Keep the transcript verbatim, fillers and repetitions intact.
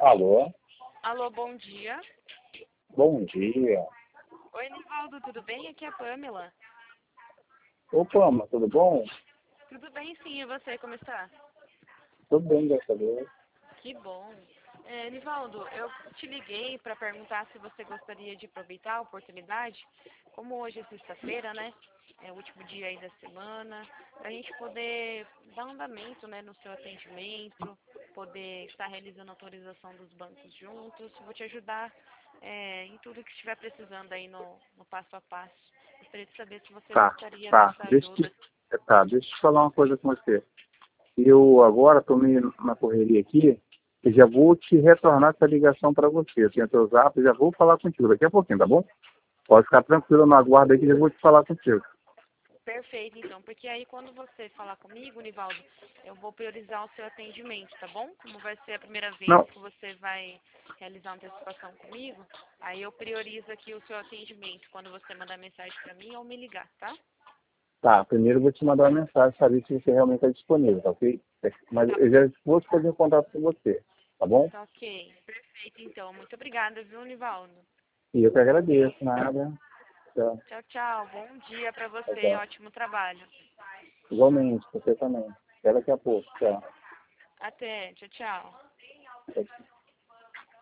Alô? Alô, bom dia. Bom dia. Oi, Nivaldo, tudo bem? Aqui é a Pamela. Ô, Pama, tudo bom? Tudo bem, sim. E você, como está? Tudo bem, graças a Deus. Que bom. É, Nivaldo, eu te liguei para perguntar se você gostaria de aproveitar a oportunidade, como hoje é sexta-feira, né? É o último dia aí da semana, para a gente poder dar andamento, né, no seu atendimento, poder estar realizando a autorização dos bancos juntos. Vou te ajudar é, em tudo que estiver precisando aí no, no passo a passo. Gostaria de saber se você Tá, gostaria tá. dessa Deixa ajuda. eu, tá, deixa eu falar uma coisa com você. Eu agora estou meio na correria aqui e já vou te retornar essa ligação para você. Eu tenho teu zap e já vou falar contigo daqui a pouquinho, tá bom? Pode ficar tranquilo, no aguardo aí que eu já vou te falar contigo. Perfeito, então, porque aí quando você falar comigo, Nivaldo, eu vou priorizar o seu atendimento, tá bom? Como vai ser a primeira vez Não, que você vai realizar uma antecipação comigo, aí eu priorizo aqui o seu atendimento quando você mandar mensagem para mim ou me ligar, tá? tá. Primeiro eu vou te mandar uma mensagem, saber se você realmente está disponível, tá ok? Mas Tá, eu já vou fazer um contato com você, tá bom? tá ok. Perfeito, então. Muito obrigada, viu, Nivaldo? E eu que agradeço, nada. Tchau, Tchau, tchau. Bom dia para tchau, você. tchau. Ótimo trabalho. Igualmente, você também. Até daqui a pouco. Tchau. Até. Tchau, tchau. Tchau.